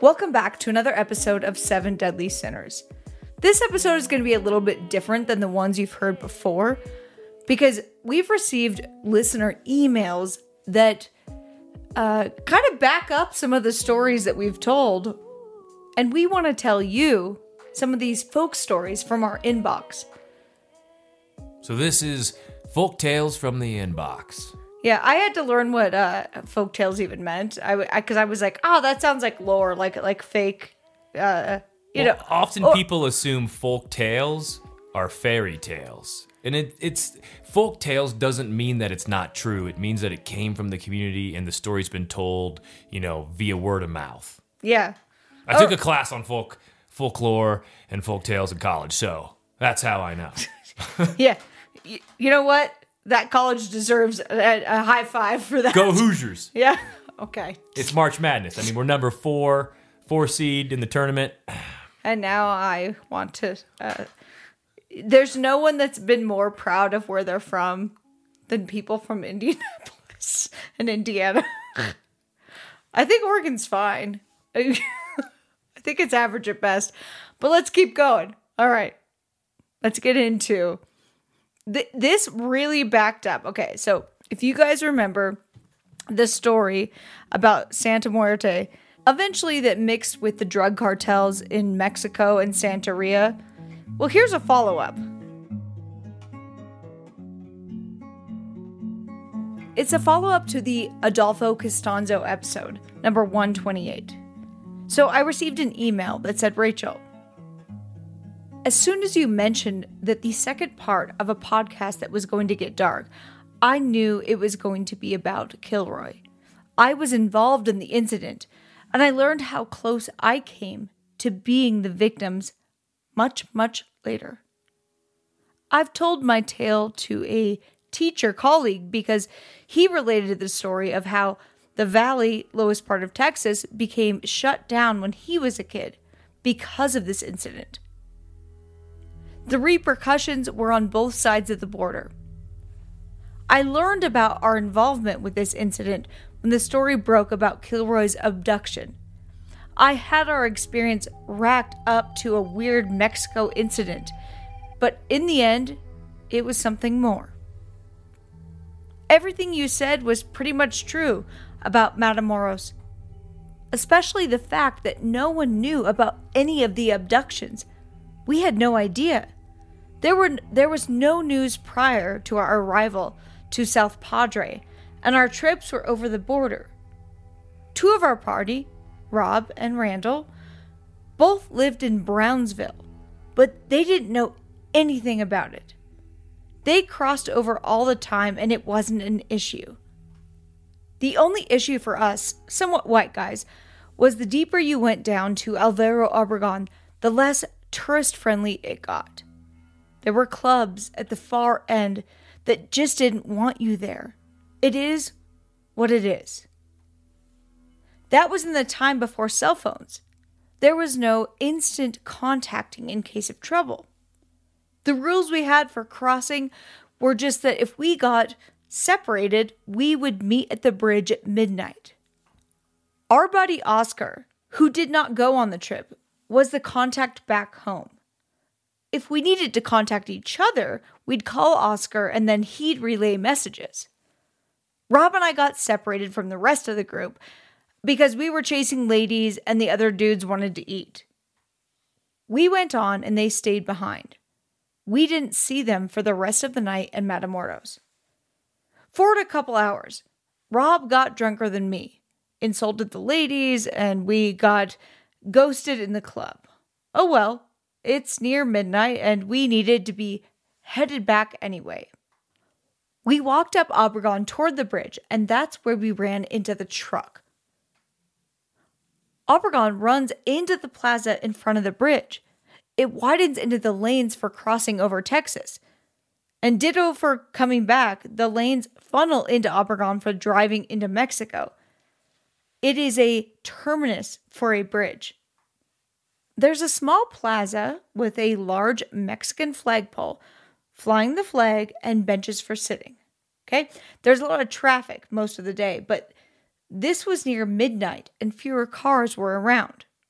Welcome back to another episode of 7 Deadly Sinners. This episode is going to be a little bit different than the ones you've heard before because we've received listener emails that kind of back up some of the stories that we've told. And we want to tell you some of these folk stories from our inbox. So this is Folk Tales from the Inbox. Yeah, I had to learn what folk tales even meant. Because I was like, oh, that sounds like lore, like fake. Often people assume folk tales are fairy tales, and it's folk tales doesn't mean that it's not true. It means that it came from the community and the story's been told, via word of mouth. Yeah, I took a class on folklore and folk tales in college, so that's how I know. Yeah, you know what? That college deserves a high five for that. Go Hoosiers. Yeah. Okay. It's March Madness. I mean, we're number 4 seed in the tournament. And now I want to... there's no one that's been more proud of where they're from than people from Indianapolis and Indiana. I think Oregon's fine. I think it's average at best. But let's keep going. All right. Let's get into... This really backed up. Okay, so if you guys remember the story about Santa Muerte, eventually that mixed with the drug cartels in Mexico and Santeria, well, here's a follow-up. It's a follow-up to the Adolfo Costanzo episode, number 128. So I received an email that said, Rachel, as soon as you mentioned that the second part of a podcast that was going to get dark, I knew it was going to be about Kilroy. I was involved in the incident, and I learned how close I came to being the victims much, much later. I've told my tale to a teacher colleague because he related the story of how the valley, lowest part of Texas, became shut down when he was a kid because of this incident. The repercussions were on both sides of the border. I learned about our involvement with this incident when the story broke about Kilroy's abduction. I had our experience racked up to a weird Mexico incident, but in the end, it was something more. Everything you said was pretty much true about Matamoros, especially the fact that no one knew about any of the abductions. We had no idea. There was no news prior to our arrival to South Padre, and our trips were over the border. 2 of our party, Rob and Randall, both lived in Brownsville, but they didn't know anything about it. They crossed over all the time, and it wasn't an issue. The only issue for us, somewhat white guys, was the deeper you went down to Alvaro Obregon, the less tourist-friendly it got. There were clubs at the far end that just didn't want you there. It is what it is. That was in the time before cell phones. There was no instant contacting in case of trouble. The rules we had for crossing were just that if we got separated, we would meet at the bridge at midnight. Our buddy Oscar, who did not go on the trip, was the contact back home. If we needed to contact each other, we'd call Oscar and then he'd relay messages. Rob and I got separated from the rest of the group because we were chasing ladies and the other dudes wanted to eat. We went on and they stayed behind. We didn't see them for the rest of the night in Matamoros. For a couple hours, Rob got drunker than me, insulted the ladies, and we got ghosted in the club. Oh well, it's near midnight and we needed to be headed back anyway. We walked up Obregon toward the bridge, and that's where we ran into the truck. Obregon runs into the plaza in front of the bridge. It widens into the lanes for crossing over Texas. And ditto for coming back, the lanes funnel into Obregon for driving into Mexico. It is a terminus for a bridge. There's a small plaza with a large Mexican flagpole, flying the flag, and benches for sitting. Okay? There's a lot of traffic most of the day, but this was near midnight and fewer cars were around.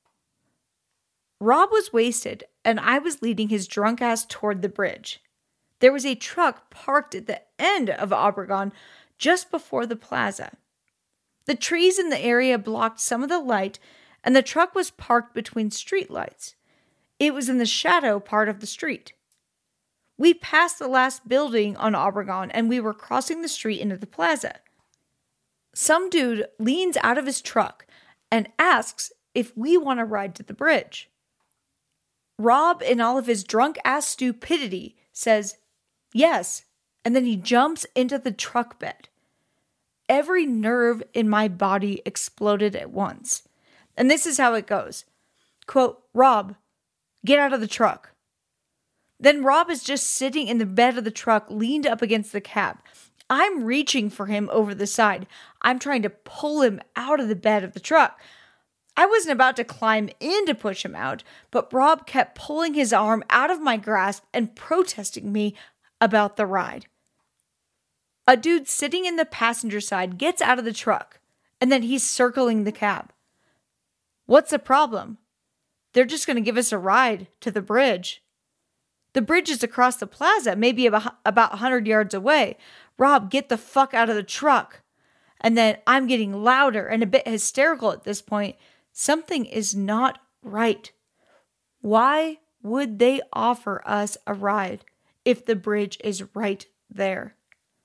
Rob was wasted, and I was leading his drunk ass toward the bridge. There was a truck parked at the end of Obregon just before the plaza. The trees in the area blocked some of the light, and the truck was parked between street lights. It was in the shadow part of the street. We passed the last building on Obregon, and we were crossing the street into the plaza. Some dude leans out of his truck and asks if we want to ride to the bridge. Rob, in all of his drunk-ass stupidity, says, yes, and then he jumps into the truck bed. Every nerve in my body exploded at once. And this is how it goes. Quote, Rob, get out of the truck. Then Rob is just sitting in the bed of the truck, leaned up against the cab. I'm reaching for him over the side. I'm trying to pull him out of the bed of the truck. I wasn't about to climb in to push him out, but Rob kept pulling his arm out of my grasp and protesting me about the ride. A dude sitting in the passenger side gets out of the truck, and then he's circling the cab. What's the problem? They're just going to give us a ride to the bridge. The bridge is across the plaza, maybe about 100 yards away. Rob, get the fuck out of the truck. And then I'm getting louder and a bit hysterical at this point. Something is not right. Why would they offer us a ride if the bridge is right there?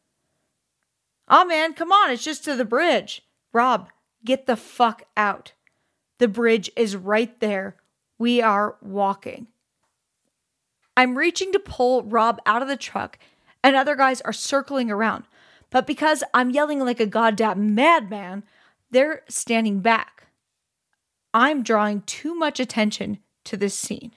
Oh man, come on, it's just to the bridge. Rob, get the fuck out. The bridge is right there. We are walking. I'm reaching to pull Rob out of the truck, and other guys are circling around. But because I'm yelling like a goddamn madman, they're standing back. I'm drawing too much attention to this scene.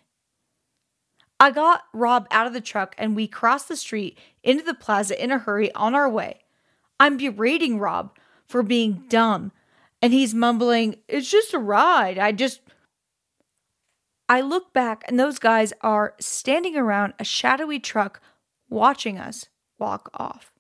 I got Rob out of the truck, and we crossed the street into the plaza in a hurry on our way. I'm berating Rob for being dumb, and he's mumbling, it's just a ride. I look back, and those guys are standing around a shadowy truck watching us walk off.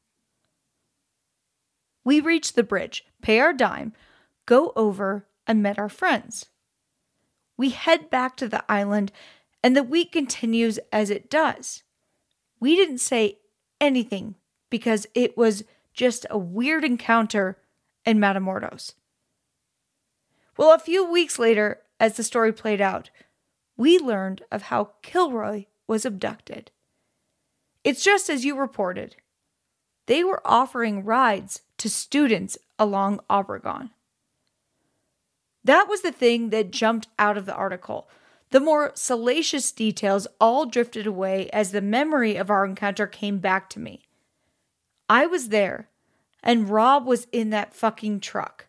We reach the bridge, pay our dime, go over, and met our friends. We head back to the island, and the week continues as it does. We didn't say anything because it was just a weird encounter in Matamoros. Well, a few weeks later, as the story played out, we learned of how Kilroy was abducted. It's just as you reported. They were offering rides to students along Obregon. That was the thing that jumped out of the article. The more salacious details all drifted away as the memory of our encounter came back to me. I was there, and Rob was in that fucking truck.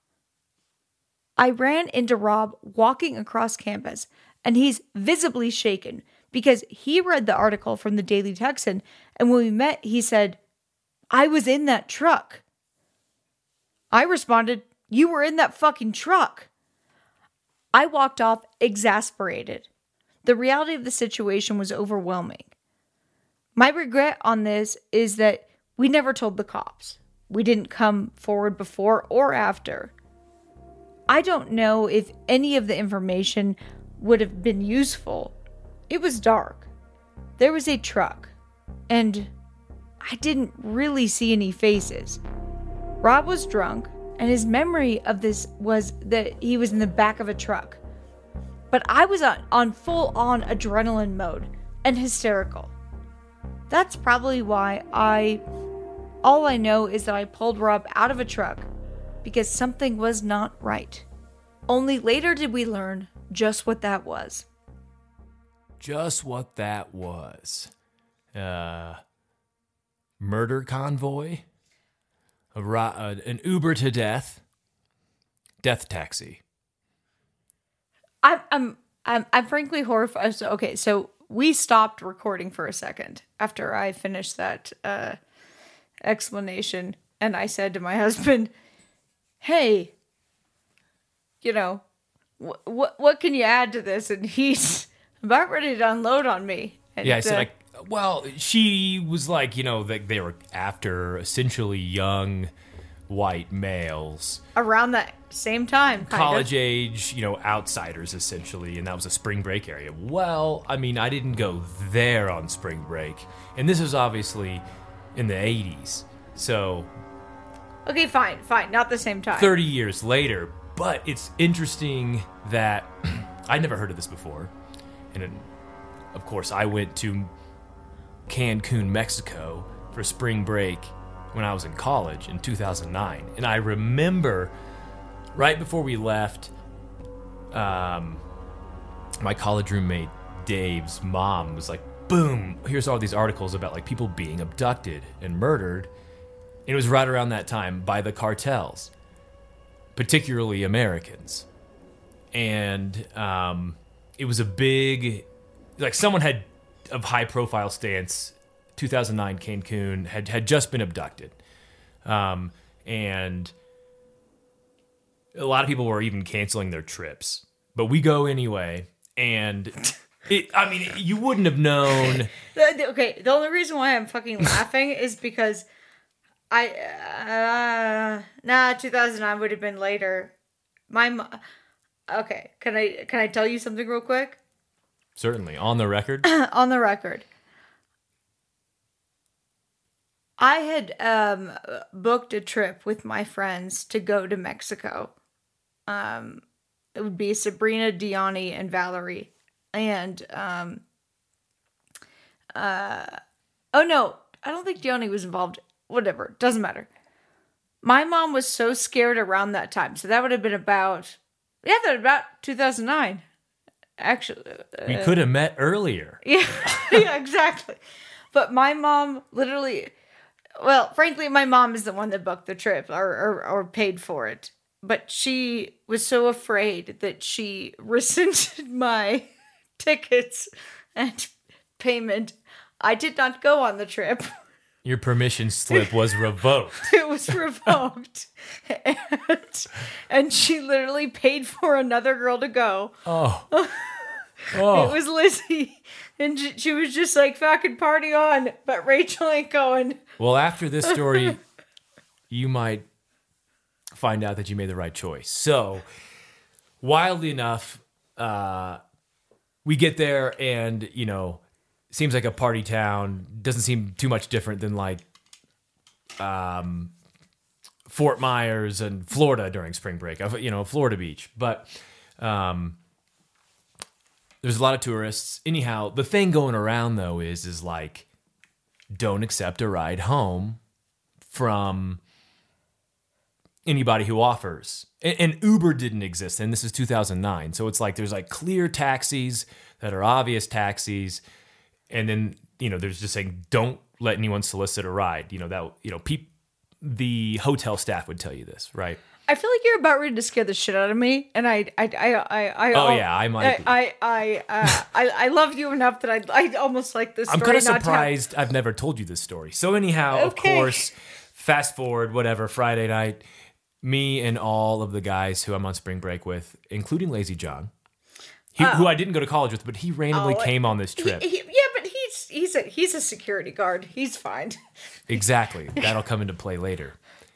I ran into Rob walking across campus, and he's visibly shaken because he read the article from the Daily Texan, and when we met, he said, I was in that truck. I responded, you were in that fucking truck. I walked off exasperated. The reality of the situation was overwhelming. My regret on this is that we never told the cops. We didn't come forward before or after. I don't know if any of the information would have been useful. It was dark. There was a truck, and I didn't really see any faces. Rob was drunk, and his memory of this was that he was in the back of a truck. But I was on full-on adrenaline mode and hysterical. That's probably why all I know is that I pulled Rob out of a truck because something was not right. Only later did we learn just what that was. Just what that was. Murder convoy? An Uber to death? Death taxi. I'm frankly horrified. So we stopped recording for a second after I finished that explanation, and I said to my husband, "Hey, what can you add to this?" And he's about ready to unload on me. And, I said, she was like, that they were after essentially young white males. Around that same time, college age, outsiders essentially, and that was a spring break area. Well, I mean, I didn't go there on spring break, and this was obviously in the 80s. So, okay, fine, not the same time. 30 years later, but it's interesting that I'd never heard of this before. And of course, I went to Cancun, Mexico for spring break when I was in college in 2009. And I remember right before we left, my college roommate Dave's mom was like, boom, here's all these articles about like people being abducted and murdered. And it was right around that time by the cartels, particularly Americans. And it was a big, like someone had of high profile stance, 2009 Cancun had just been abducted. And a lot of people were even canceling their trips, but we go anyway. And you wouldn't have known. Okay, the only reason why I'm fucking laughing is because 2009 would have been later. Okay, can I tell you something real quick? Certainly, on the record. On the record. I had booked a trip with my friends to go to Mexico. It would be Sabrina, Diani, and Valerie. And, oh no, I don't think Diani was involved. Whatever, doesn't matter. My mom was so scared around that time. So that would have been about 2009. Actually. We could have met earlier. Yeah, yeah, exactly. But my mom literally, well, frankly, my mom is the one that booked the trip or paid for it. But she was so afraid that she rescinded my tickets and payment. I did not go on the trip. Your permission slip was revoked. It was revoked. And she literally paid for another girl to go. Oh. It was Lizzie. And she was just like, fucking party on. But Rachel ain't going. Well, after this story, you might find out that you made the right choice. So, wildly enough, we get there and, seems like a party town. Doesn't seem too much different than like Fort Myers and Florida during spring break, Florida Beach. But there's a lot of tourists. Anyhow, the thing going around though is like, don't accept a ride home from anybody who offers. And Uber didn't exist, and this is 2009. So it's like there's like clear taxis that are obvious taxis. And then, there's just saying, don't let anyone solicit a ride. The hotel staff would tell you this, right? I feel like you're about ready to scare the shit out of me, and I might. I love you enough that I almost like this story. I'm kind of surprised I've never told you this story. So anyhow, Of course, fast forward, whatever, Friday night, me and all of the guys who I'm on spring break with, including Lazy John, who I didn't go to college with, but he randomly came on this trip. But he's a security guard. He's fine. Exactly. That'll come into play later.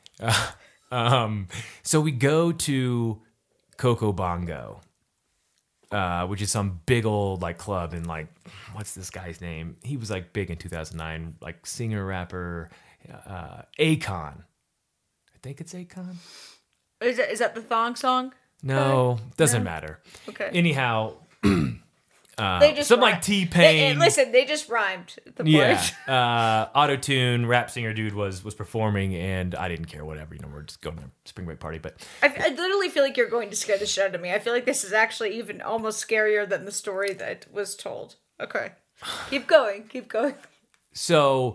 So we go to Coco Bongo, which is some big old like club in like, what's this guy's name? He was like big in 2009, like singer, rapper, Akon. I think it's Akon. Is that the thong song? No, doesn't matter. Okay. Anyhow, they just some like T-Pain. Listen, they just rhymed. Auto-tune rap singer dude was performing, and I didn't care. Whatever, we're just going to a spring break party. But I literally feel like you're going to scare the shit out of me. I feel like this is actually even almost scarier than the story that was told. Okay, keep going. So,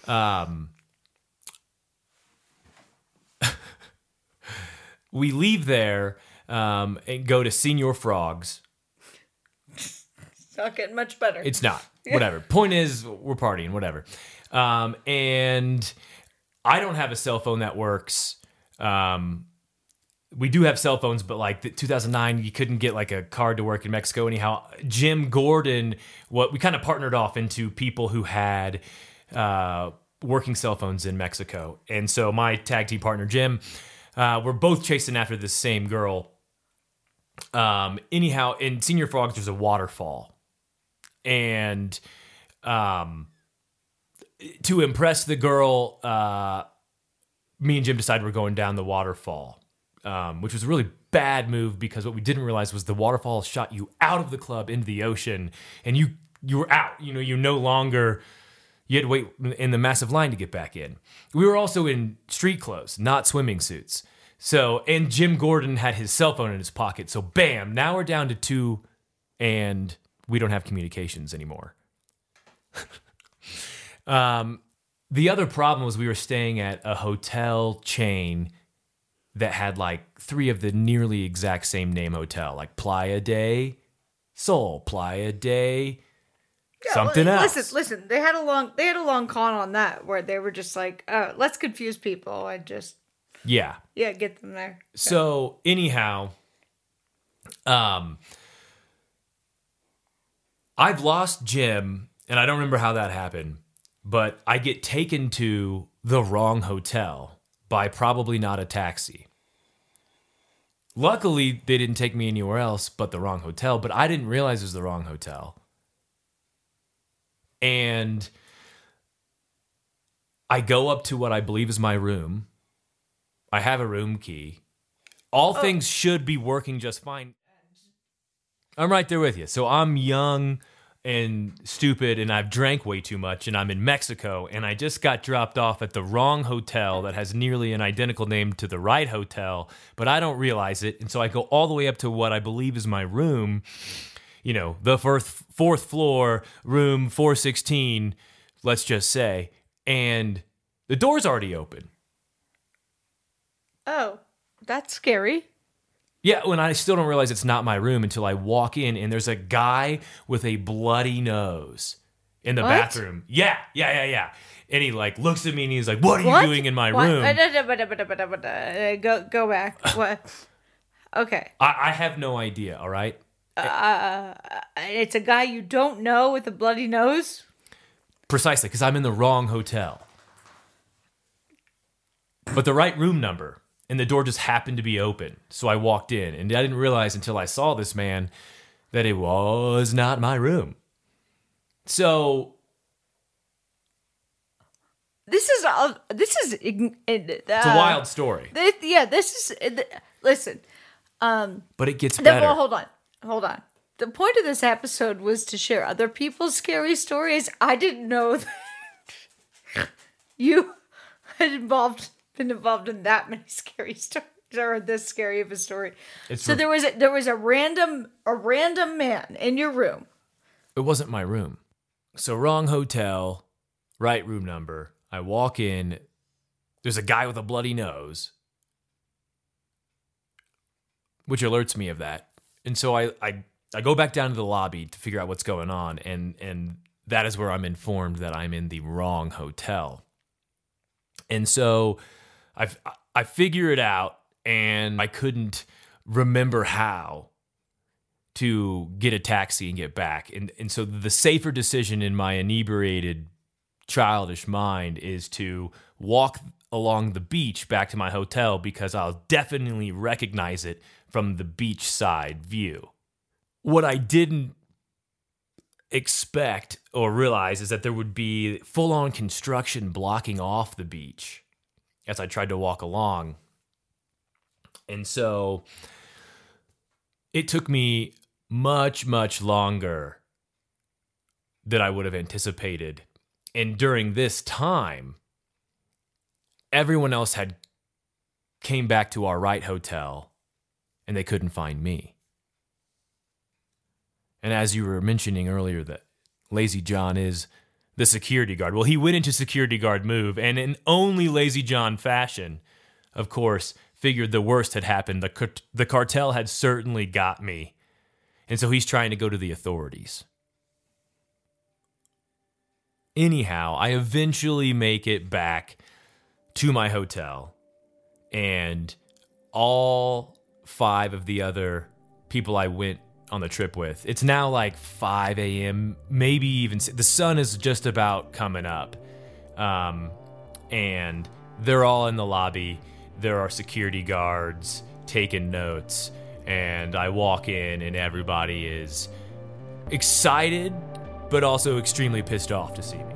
we leave there and go to Señor Frog's. It's not getting much better. It's not. Whatever. Point is, we're partying, whatever. And I don't have a cell phone that works. We do have cell phones, but like 2009, you couldn't get like a card to work in Mexico. Anyhow, Jim Gordon, we kind of partnered off into people who had working cell phones in Mexico. And so my tag team partner, Jim, we're both chasing after this same girl. Anyhow, in Senior Frogs, there's a waterfall. And to impress the girl, me and Jim decided we're going down the waterfall, which was a really bad move because what we didn't realize was the waterfall shot you out of the club into the ocean, and you were out. You no longer, you had to wait in the massive line to get back in. We were also in street clothes, not swimming suits. So, and Jim Gordon had his cell phone in his pocket. So bam, now we're down to 2 and we don't have communications anymore. The other problem was we were staying at a hotel chain that had like 3 of the nearly exact same name hotel, like Playa de Sol, Playa de something else. Listen. They had a long con on that where they were just like, let's confuse people and just get them there. So anyhow, I've lost Jim, and I don't remember how that happened, but I get taken to the wrong hotel by probably not a taxi. Luckily, they didn't take me anywhere else but the wrong hotel, but I didn't realize it was the wrong hotel. And I go up to what I believe is my room. I have a room key. All things should be working just fine. I'm right there with you. So I'm young and stupid, and I've drank way too much, and I'm in Mexico, and I just got dropped off at the wrong hotel that has nearly an identical name to the right hotel, but I don't realize it, and so I go all the way up to what I believe is my room, the fourth floor, room 416, let's just say, and the door's already open. Oh, that's scary. Yeah, when I still don't realize it's not my room until I walk in and there's a guy with a bloody nose in the bathroom. Yeah. And he looks at me and he's like, "What are you doing in my room?" Go back. What? Okay. I have no idea, all right? It's a guy you don't know with a bloody nose? Precisely, because I'm in the wrong hotel. But the right room number. And the door just happened to be open. So I walked in, and I didn't realize until I saw this man that it was not my room. So this is it's a wild story. Listen. But it gets better. Well, hold on. The point of this episode was to share other people's scary stories. I didn't know that you had been involved in that many scary stories, or this scary of a story. There was a random man in your room. It wasn't my room. So wrong hotel, right room number. I walk in. There's a guy with a bloody nose, which alerts me of that. And so I go back down to the lobby to figure out what's going on, and that is where I'm informed that I'm in the wrong hotel. And so I figure it out, and I couldn't remember how to get a taxi and get back. And so the safer decision in my inebriated, childish mind is to walk along the beach back to my hotel because I'll definitely recognize it from the beachside view. What I didn't expect or realize is that there would be full-on construction blocking off the beach as I tried to walk along. And so it took me much, much longer than I would have anticipated. And during this time, everyone else had came back to our right hotel, and they couldn't find me. And as you were mentioning earlier, that Lazy John is the security guard. Well, he went into security guard move, and in only Lazy John fashion, of course, figured the worst had happened. The cartel had certainly got me. And so he's trying to go to the authorities. Anyhow, I eventually make it back to my hotel, and all 5 of the other people I went on the trip with. It's now like 5 a.m., maybe even the sun is just about coming up. and they're all in the lobby. There are security guards taking notes, and I walk in, and everybody is excited, but also extremely pissed off to see me.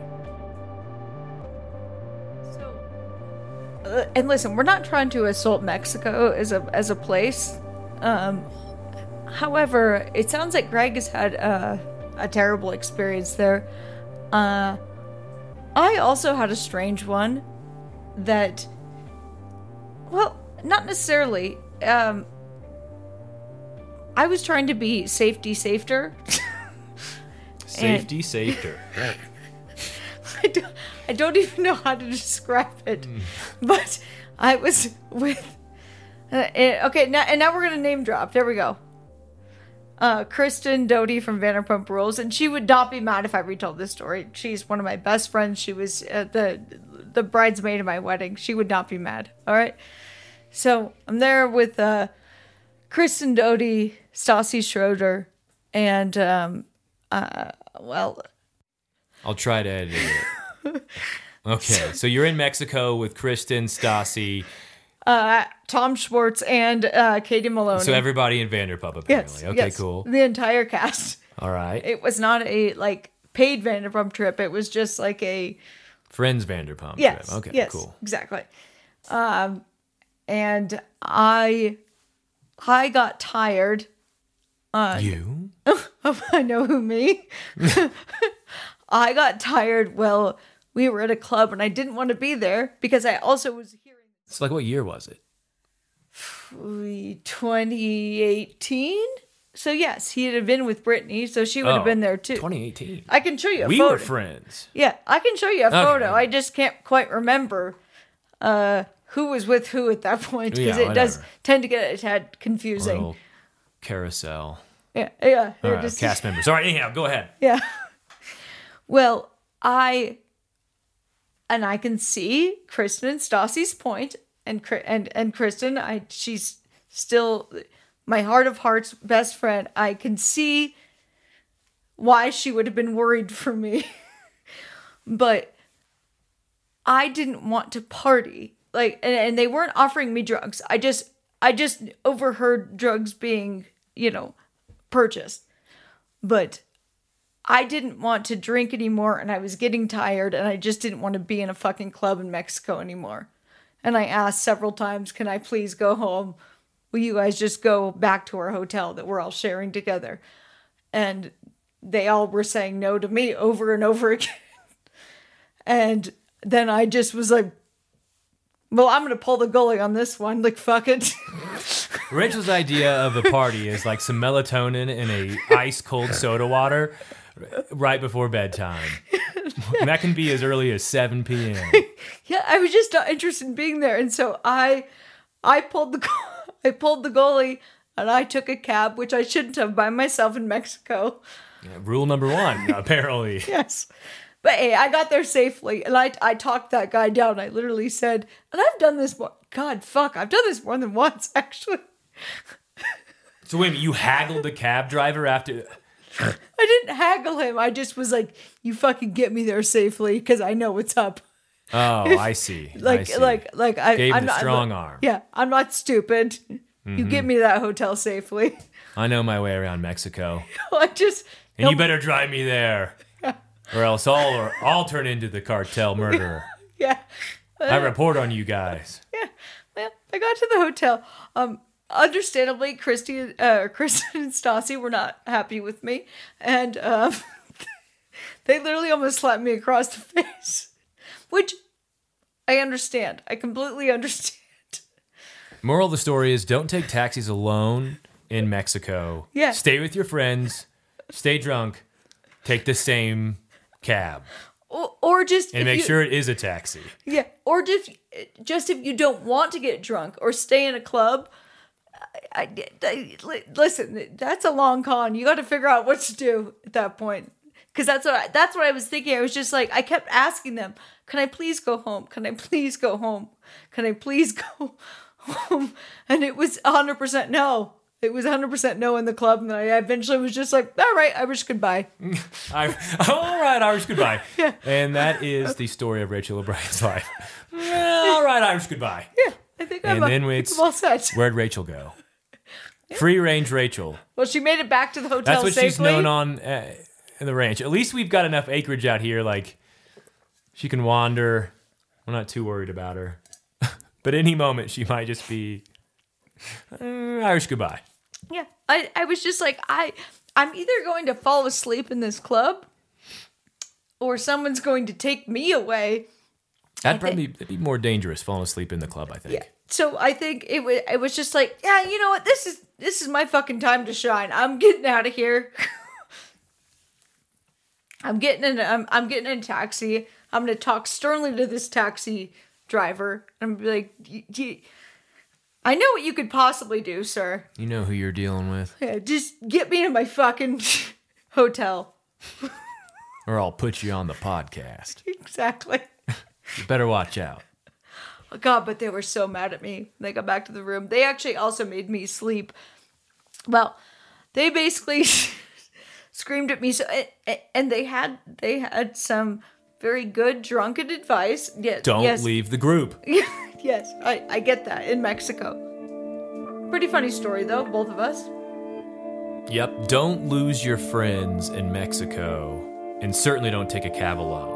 And listen, we're not trying to assault Mexico as a place. However, it sounds like Greg has had a terrible experience there. I also had a strange one that, well, not necessarily. I was trying to be safety safer. Safety safer. I don't even know how to describe it, but I was with. Okay, now we're gonna name drop. There we go. Kristen Doty from Vanderpump Rules, and she would not be mad if I retold this story. She's one of my best friends. She was the bridesmaid of my wedding. She would not be mad. All right. So I'm there with Kristen Doty, Stassi Schroeder, and well, I'll try to edit it. Okay, so you're in Mexico with Kristen, Stassi, Tom Schwartz, and Katie Maloney. So everybody in Vanderpump, apparently. Yes, okay, yes. Cool. The entire cast. All right. It was not a paid Vanderpump trip. It was just like a Friends Vanderpump yes, trip. Okay, yes, cool. Exactly. And I got tired. You? I know who, me. I got tired. Well, we were at a club and I didn't want to be there because I also was hearing. So, like, what year was it? 2018. So yes, he had been with Brittany, so she would have been there too. 2018. I can show you a we photo. Were friends. Yeah, I can show you a photo. I just can't quite remember who was with who at that point because it does tend to get a tad confusing. A little carousel. Yeah. All right, cast members. All right, anyhow, go ahead. Yeah. Well, I can see Kristen and Stassi's point, and Kristen, she's still my heart of hearts best friend. I can see why she would have been worried for me, but I didn't want to party. And they weren't offering me drugs. I just overheard drugs being, purchased, but I didn't want to drink anymore, and I was getting tired, and I just didn't want to be in a fucking club in Mexico anymore. And I asked several times, can I please go home? Will you guys just go back to our hotel that we're all sharing together? And they all were saying no to me over and over again. And then I just was like, well, I'm going to pull the goalie on this one. Like, fuck it. Rachel's idea of a party is like some melatonin in a ice cold soda water right before bedtime. And that can be as early as 7 p.m. Yeah, I was just not interested in being there. And so I pulled the goalie and I took a cab, which I shouldn't have, by myself in Mexico. Yeah, rule number 1, apparently. Yes. But hey, I got there safely, and I talked that guy down. I literally said, and I've done this more. God, fuck, I've done this more than once, actually. So wait a minute, you haggled the cab driver after? I didn't haggle him. I just was like, you fucking get me there safely, because I know what's up. Oh, I see. I see. Gave him the strong arm. Yeah, I'm not stupid. Mm-hmm. You get me to that hotel safely. I know my way around Mexico. You better drive me there. Or else I'll turn into the cartel murderer. Yeah. I report on you guys. Yeah. Well, I got to the hotel. Understandably, Kristen and Stassi were not happy with me. And they literally almost slapped me across the face. Which I understand. I completely understand. Moral of the story is don't take taxis alone in Mexico. Yeah. Stay with your friends. Stay drunk. Take the same cab. Or just... And make sure it is a taxi. Yeah. Or just if you don't want to get drunk or stay in a club... listen, that's a long con. You got to figure out what to do at that point. Because that's what I was thinking. I was just like, I kept asking them, can I please go home? Can I please go home? Can I please go home? And it was 100% no. It was 100% no in the club, and then I eventually was just like, all right, Irish goodbye. All right, Irish goodbye. Yeah. And that is the story of Rachel O'Brien's life. All right, Irish goodbye. Yeah, I think I'm all set. Where'd Rachel go? Yeah. Free range Rachel. Well, she made it back to the hotel That's what safely. She's known on in the ranch. At least we've got enough acreage out here, like she can wander. We're not too worried about her. But any moment, she might just be Irish goodbye. Yeah, I was just like, I'm either going to fall asleep in this club or someone's going to take me away. It'd be more dangerous falling asleep in the club, I think. Yeah. So I think it was just like, yeah, you know what? This is my fucking time to shine. I'm getting out of here. I'm getting in a taxi. I'm going to talk sternly to this taxi driver. I'm going to be like, I know what you could possibly do, sir. You know who you're dealing with. Yeah, just get me to my fucking hotel. Or I'll put you on the podcast. Exactly. You better watch out. Oh, God, but they were so mad at me. They got back to the room. They actually also made me sleep. Well, they basically screamed at me. So, and they had some very good drunken advice. Don't leave the group. Yes, I get that in Mexico. Pretty funny story, though, both of us. Yep, don't lose your friends in Mexico, and certainly don't take a cab alone.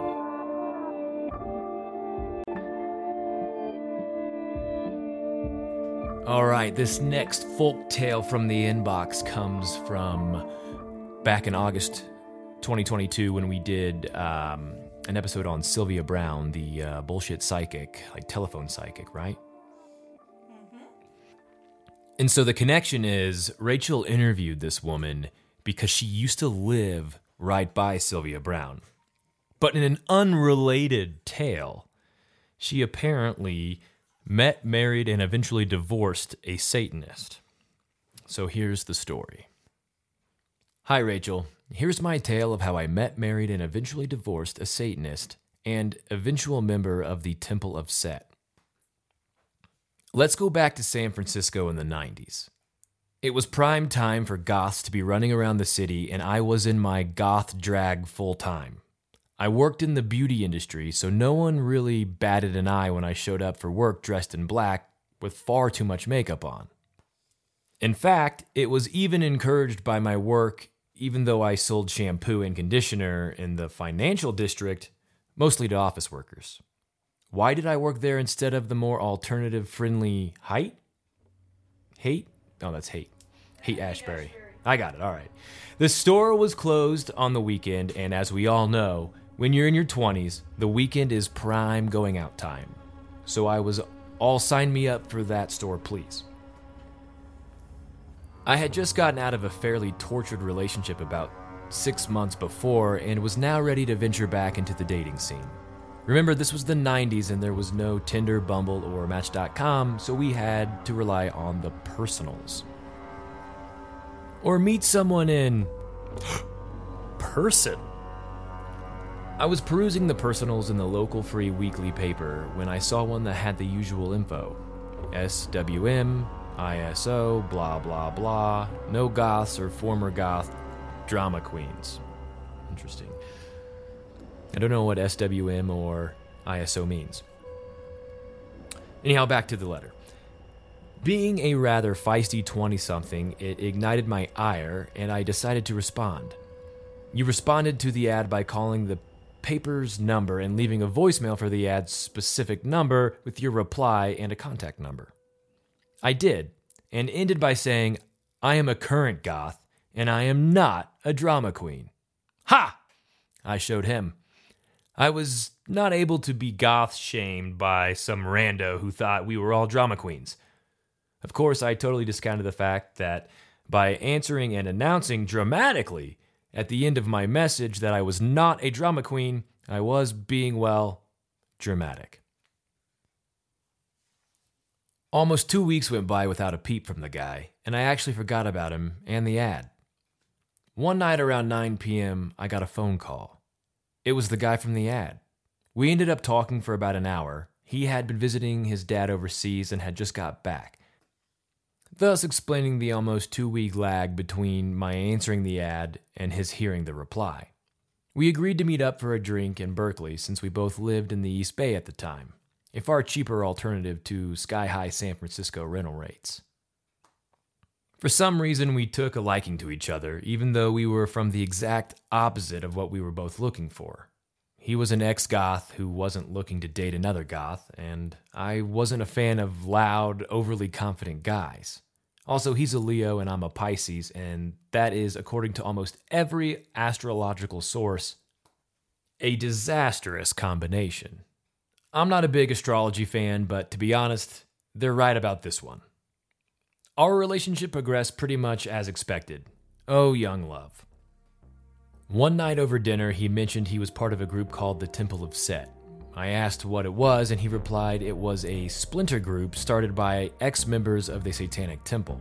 All right, this next folk tale from the inbox comes from back in August 2022 when we did an episode on Sylvia Browne, the bullshit psychic, like telephone psychic, right? Mm-hmm. And so the connection is Rachel interviewed this woman because she used to live right by Sylvia Browne. But in an unrelated tale, she apparently met, married, and eventually divorced a Satanist. So here's the story. Hi, Rachel. Here's my tale of how I met, married, and eventually divorced a Satanist and eventual member of the Temple of Set. Let's go back to San Francisco in the 90s. It was prime time for goths to be running around the city, and I was in my goth drag full time. I worked in the beauty industry, so no one really batted an eye when I showed up for work dressed in black with far too much makeup on. In fact, it was even encouraged by my work, even though I sold shampoo and conditioner in the financial district, mostly to office workers. Why did I work there instead of the more alternative-friendly Haight? Haight? Oh, that's Haight. Haight-Ashbury. I got it, all right. The store was closed on the weekend, and as we all know, when you're in your 20s, the weekend is prime going out time. So I was all sign me up for that store, please. I had just gotten out of a fairly tortured relationship about 6 months before and was now ready to venture back into the dating scene. Remember, this was the 90s and there was no Tinder, Bumble, or Match.com, so we had to rely on the personals. Or meet someone in person. I was perusing the personals in the local free weekly paper when I saw one that had the usual info. SWM, ISO, blah blah blah, no goths or former goth drama queens. Interesting. I don't know what SWM or ISO means. Anyhow, back to the letter. Being a rather feisty 20-something, it ignited my ire, and I decided to respond. You responded to the ad by calling the paper's number and leaving a voicemail for the ad's specific number with your reply and a contact number. I did, and ended by saying, I am a current goth, and I am not a drama queen. Ha! I showed him. I was not able to be goth-shamed by some rando who thought we were all drama queens. Of course, I totally discounted the fact that by answering and announcing dramatically at the end of my message that I was not a drama queen, I was being, well, dramatic. Almost 2 weeks went by without a peep from the guy, and I actually forgot about him and the ad. One night around 9 p.m., I got a phone call. It was the guy from the ad. We ended up talking for about an hour. He had been visiting his dad overseas and had just got back. thus explaining the almost 2-week lag between my answering the ad and his hearing the reply. We agreed to meet up for a drink in Berkeley since we both lived in the East Bay at the time, a far cheaper alternative to sky-high San Francisco rental rates. For some reason, we took a liking to each other, even though we were from the exact opposite of what we were both looking for. He was an ex-goth who wasn't looking to date another goth, and I wasn't a fan of loud, overly confident guys. Also, he's a Leo and I'm a Pisces, and that is, according to almost every astrological source, a disastrous combination. I'm not a big astrology fan, but to be honest, they're right about this one. Our relationship progressed pretty much as expected. Oh, young love. One night over dinner, he mentioned he was part of a group called the Temple of Set. I asked what it was, and he replied it was a splinter group started by ex-members of the Satanic Temple.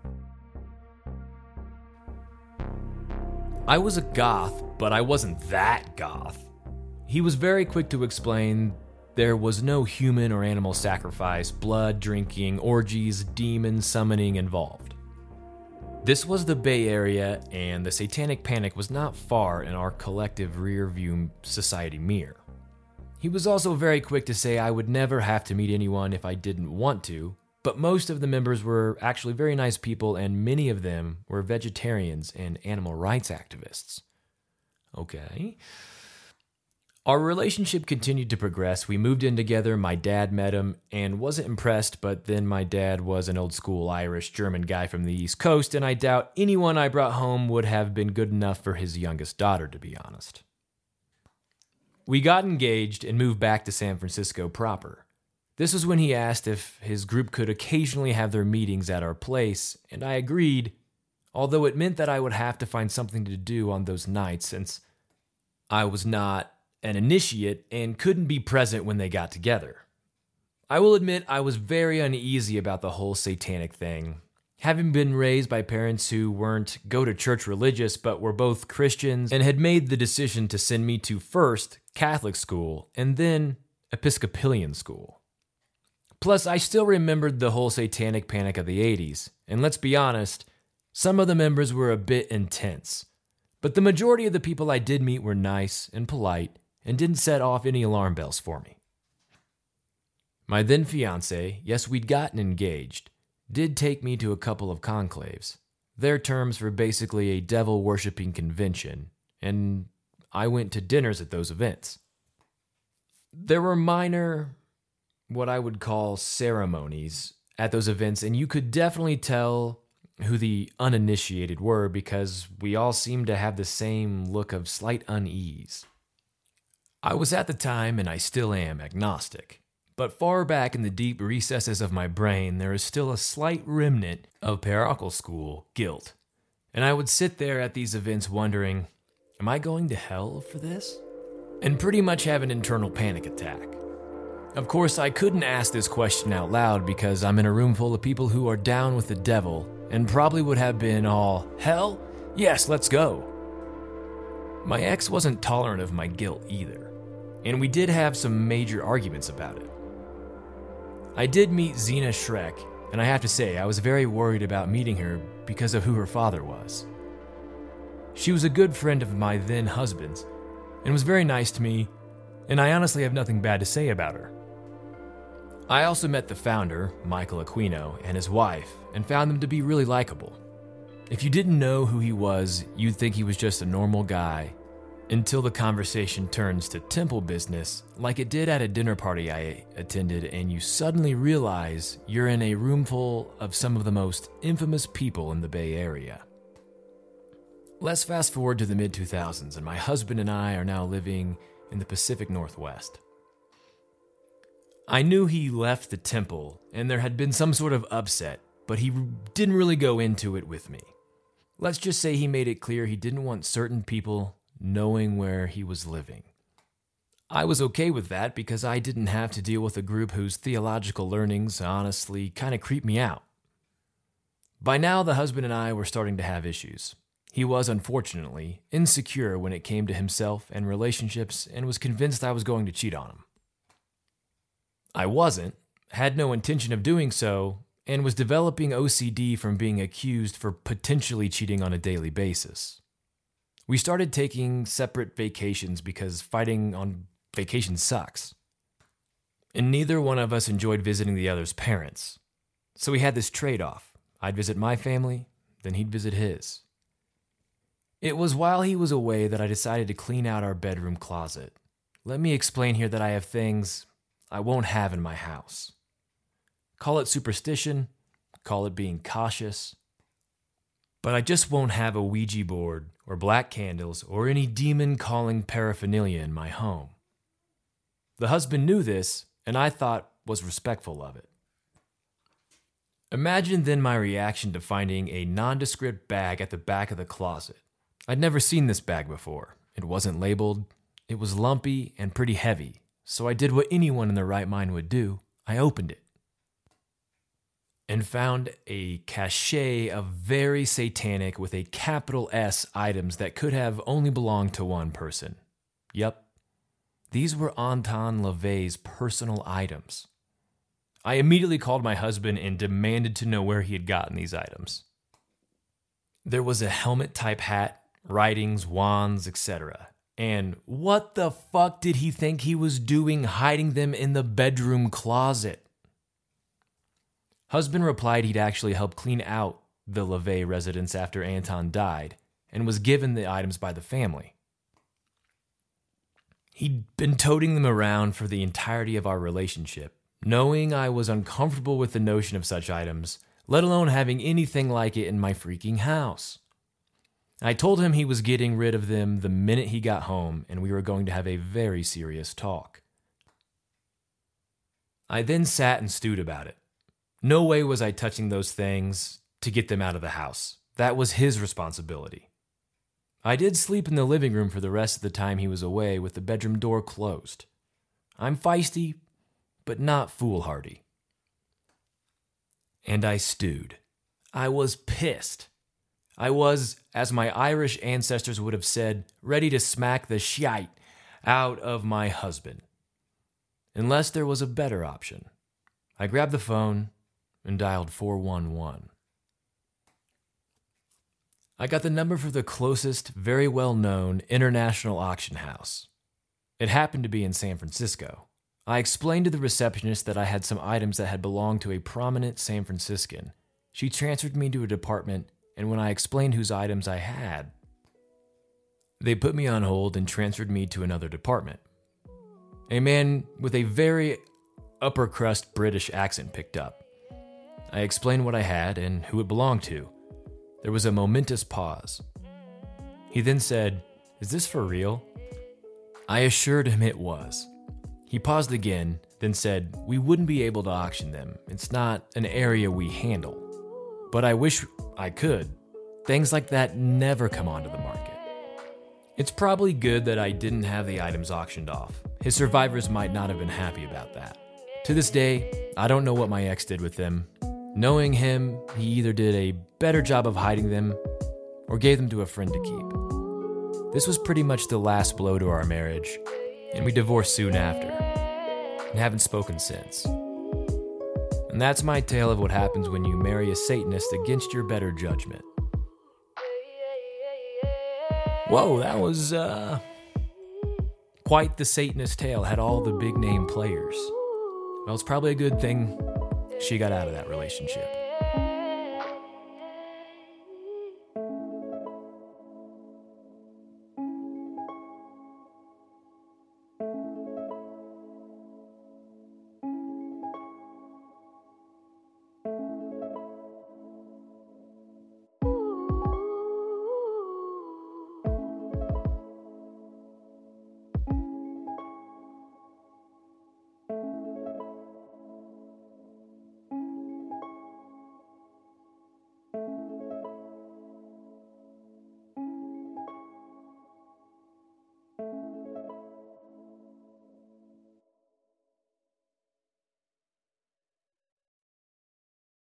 I was a goth, but I wasn't that goth. He was very quick to explain there was no human or animal sacrifice, blood drinking, orgies, demon summoning involved. This was the Bay Area, and the Satanic Panic was not far in our collective rear-view society mirror. He was also very quick to say I would never have to meet anyone if I didn't want to, but most of the members were actually very nice people, and many of them were vegetarians and animal rights activists. Okay. Our relationship continued to progress. We moved in together, my dad met him, and wasn't impressed, but then my dad was an old-school Irish-German guy from the East Coast, and I doubt anyone I brought home would have been good enough for his youngest daughter, to be honest. We got engaged and moved back to San Francisco proper. This was when he asked if his group could occasionally have their meetings at our place, and I agreed, although it meant that I would have to find something to do on those nights since I was not an initiate and couldn't be present when they got together. I will admit I was very uneasy about the whole satanic thing, having been raised by parents who weren't go-to-church religious but were both Christians and had made the decision to send me to first Catholic school and then Episcopalian school. Plus, I still remembered the whole satanic panic of the 80s, and let's be honest, some of the members were a bit intense, but the majority of the people I did meet were nice and polite and didn't set off any alarm bells for me. My then fiancé, yes, we'd gotten engaged, did take me to a couple of conclaves, their terms for basically a devil-worshipping convention, and I went to dinners at those events. There were minor, what I would call ceremonies at those events, and you could definitely tell who the uninitiated were because we all seemed to have the same look of slight unease. I was at the time, and I still am, agnostic. But far back in the deep recesses of my brain, there is still a slight remnant of parochial school guilt. And I would sit there at these events wondering, am I going to hell for this? And pretty much have an internal panic attack. Of course, I couldn't ask this question out loud because I'm in a room full of people who are down with the devil and probably would have been all, hell? Yes, let's go. My ex wasn't tolerant of my guilt either. And we did have some major arguments about it. I did meet Zena Shrek, and I have to say, I was very worried about meeting her because of who her father was. She was a good friend of my then husband's, and was very nice to me, and I honestly have nothing bad to say about her. I also met the founder, Michael Aquino, and his wife, and found them to be really likable. If you didn't know who he was, you'd think he was just a normal guy, until the conversation turns to temple business, like it did at a dinner party I attended, and you suddenly realize you're in a room full of some of the most infamous people in the Bay Area. Let's fast forward to the mid-2000s, and my husband and I are now living in the Pacific Northwest. I knew he left the temple, and there had been some sort of upset, but he didn't really go into it with me. Let's just say he made it clear he didn't want certain people knowing where he was living. I was okay with that because I didn't have to deal with a group whose theological learnings honestly kind of creeped me out. By now, the husband and I were starting to have issues. He was, unfortunately, insecure when it came to himself and relationships and was convinced I was going to cheat on him. I wasn't, had no intention of doing so, and was developing OCD from being accused for potentially cheating on a daily basis. We started taking separate vacations because fighting on vacation sucks. And neither one of us enjoyed visiting the other's parents. So we had this trade-off. I'd visit my family, then he'd visit his. It was while he was away that I decided to clean out our bedroom closet. Let me explain here that I have things I won't have in my house. Call it superstition, call it being cautious. But I just won't have a Ouija board or black candles or any demon-calling paraphernalia in my home. The husband knew this, and I thought was respectful of it. Imagine then my reaction to finding a nondescript bag at the back of the closet. I'd never seen this bag before. It wasn't labeled. It was lumpy and pretty heavy, so I did what anyone in their right mind would do. I opened it and found a cachet of very satanic with a capital S items that could have only belonged to one person. Yep, these were Anton LaVey's personal items. I immediately called my husband and demanded to know where he had gotten these items. There was a helmet-type hat, writings, wands, etc. And what the fuck did he think he was doing hiding them in the bedroom closet? Husband replied he'd actually helped clean out the LaVey residence after Anton died and was given the items by the family. He'd been toting them around for the entirety of our relationship, knowing I was uncomfortable with the notion of such items, let alone having anything like it in my freaking house. I told him he was getting rid of them the minute he got home, and we were going to have a very serious talk. I then sat and stewed about it. No way was I touching those things to get them out of the house. That was his responsibility. I did sleep in the living room for the rest of the time he was away with the bedroom door closed. I'm feisty, but not foolhardy. And I stewed. I was pissed. I was, as my Irish ancestors would have said, ready to smack the shite out of my husband. Unless there was a better option. I grabbed the phone and dialed 411. I got the number for the closest, very well-known international auction house. It happened to be in San Francisco. I explained to the receptionist that I had some items that had belonged to a prominent San Franciscan. She transferred me to a department, and when I explained whose items I had, they put me on hold and transferred me to another department. A man with a very upper-crust British accent picked up. I explained what I had and who it belonged to. There was a momentous pause. He then said, "Is this for real?" I assured him it was. He paused again, then said, "We wouldn't be able to auction them. It's not an area we handle. But I wish I could. Things like that never come onto the market." It's probably good that I didn't have the items auctioned off. His survivors might not have been happy about that. To this day, I don't know what my ex did with them. Knowing him, he either did a better job of hiding them or gave them to a friend to keep. This was pretty much the last blow to our marriage, and we divorced soon after, and haven't spoken since. And that's my tale of what happens when you marry a Satanist against your better judgment. Whoa, that was quite the Satanist tale. Had all the big name players. Well, it's probably a good thing she got out of that relationship.